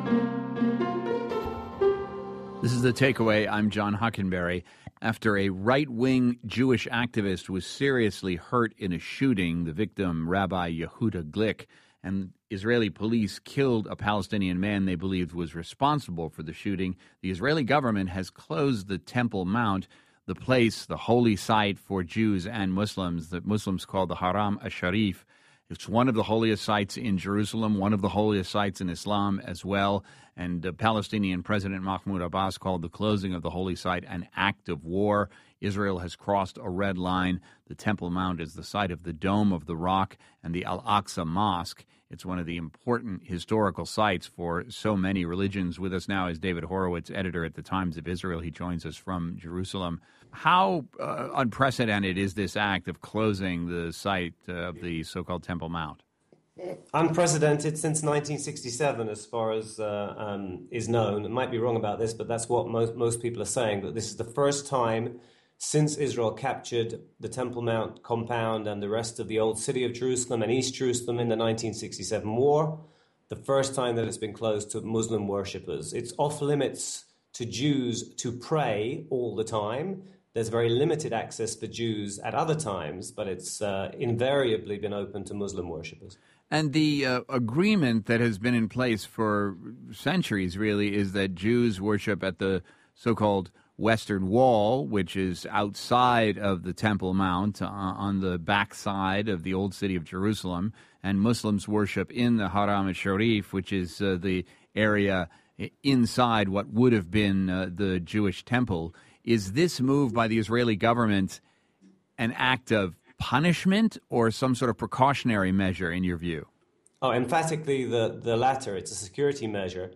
This is The Takeaway. I'm John Hockenberry. After a right-wing Jewish activist was seriously hurt in a shooting, the victim, Rabbi Yehuda Glick, and Israeli police killed a Palestinian man they believed was responsible for the shooting, the Israeli government has closed the Temple Mount, the place, the holy site for Jews and Muslims, that Muslims call the Haram al-Sharif. It's one of the holiest sites in Jerusalem, one of the holiest sites in Islam as well. And Palestinian President Mahmoud Abbas called the closing of the holy site an act of war. Israel has crossed a red line. The Temple Mount is the site of the Dome of the Rock and the Al-Aqsa Mosque. It's one of the important historical sites for so many religions. With us now is David Horowitz, editor at the Times of Israel. He joins us from Jerusalem. How unprecedented is this act of closing the site of the so-called Temple Mount? Unprecedented since 1967, as far as is known. I might be wrong about this, but that's what most people are saying, that this is the first time since Israel captured the Temple Mount compound and the rest of the old city of Jerusalem and East Jerusalem in the 1967 war, the first time that it's been closed to Muslim worshippers. It's off limits to Jews to pray all the time. There's very limited access for Jews at other times, but it's invariably been open to Muslim worshippers. And the agreement that has been in place for centuries, really, is that Jews worship at the so-called Western Wall, which is outside of the Temple Mount on the backside of the old city of Jerusalem, and Muslims worship in the Haram al-Sharif, which is the area inside what would have been the Jewish temple. Is this move by the Israeli government an act of punishment or some sort of precautionary measure, in your view? Oh, emphatically the latter. It's a security measure.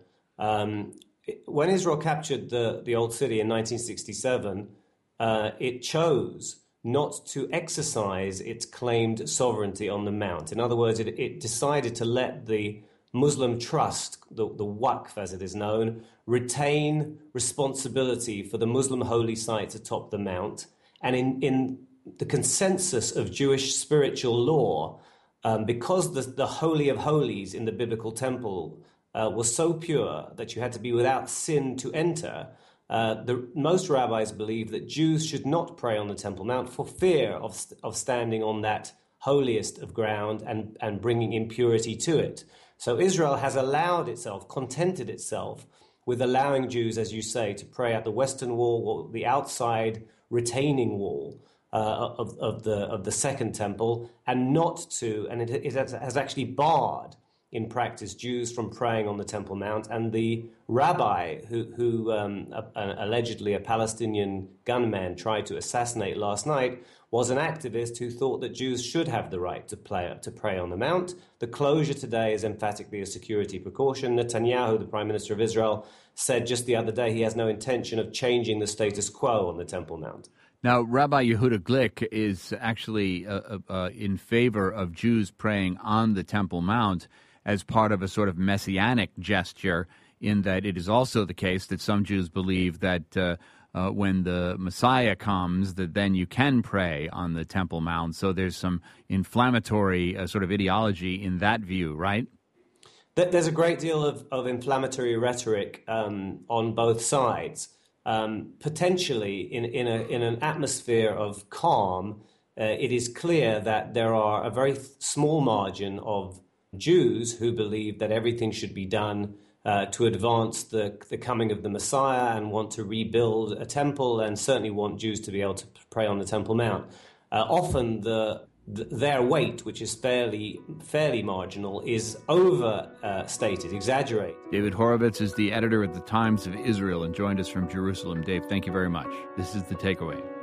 When Israel captured the old city in 1967, it chose not to exercise its claimed sovereignty on the Mount. In other words, it decided to let the Muslim Trust, the Waqf as it is known, retain responsibility for the Muslim holy sites atop the Mount. And in the consensus of Jewish spiritual law, because the Holy of Holies in the biblical temple was so pure that you had to be without sin to enter, most rabbis believe that Jews should not pray on the Temple Mount for fear of standing on that holiest of ground and bringing impurity to it. So Israel has contented itself with allowing Jews, as you say, to pray at the Western Wall or the outside retaining wall of the Second Temple, and it has actually barred in practice Jews from praying on the Temple Mount. And the rabbi who allegedly a Palestinian gunman tried to assassinate last night was an activist who thought that Jews should have the right to pray on the Mount. The closure today is emphatically a security precaution. Netanyahu, the Prime Minister of Israel, said just the other day he has no intention of changing the status quo on the Temple Mount. Now, Rabbi Yehuda Glick is actually in favor of Jews praying on the Temple Mount as part of a sort of messianic gesture, in that it is also the case that some Jews believe that when the Messiah comes, that then you can pray on the Temple Mount. So there's some inflammatory sort of ideology in that view, right? There's a great deal of inflammatory rhetoric on both sides. Potentially, in an atmosphere of calm, it is clear that there are a very small margin of Jews who believe that everything should be done to advance the coming of the Messiah and want to rebuild a temple, and certainly want Jews to be able to pray on the Temple Mount. Often their weight, which is fairly marginal, is overstated, exaggerated. David Horowitz is the editor at the Times of Israel and joined us from Jerusalem. Dave, thank you very much. This is The Takeaway.